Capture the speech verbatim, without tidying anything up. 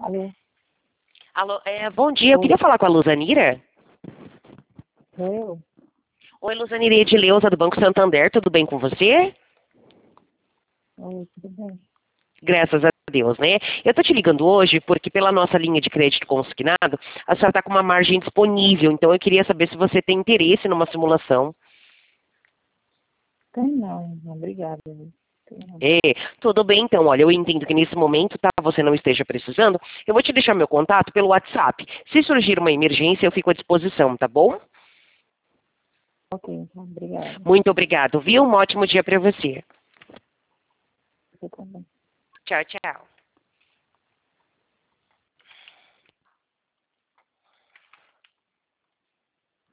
Alô? Alô, é, bom dia, eu Oi, queria falar com a Luzanira. sou eu? Oi, Luzanira Edileuza, do Banco Santander, tudo bem com você? Oi, tudo bem? Graças a Deus, né? Eu tô te ligando hoje porque pela nossa linha de crédito consignado, a senhora tá com uma margem disponível, então eu queria saber se você tem interesse numa simulação. Tem não, não, obrigada. viu? Tem não. É, tudo bem então, olha, eu entendo que nesse momento, tá, você não esteja precisando, eu vou te deixar meu contato pelo WhatsApp. Se surgir uma emergência, eu fico à disposição, tá bom? Ok, então, obrigada. Muito obrigado, viu? Um ótimo dia para você. Você também. Tchau, tchau.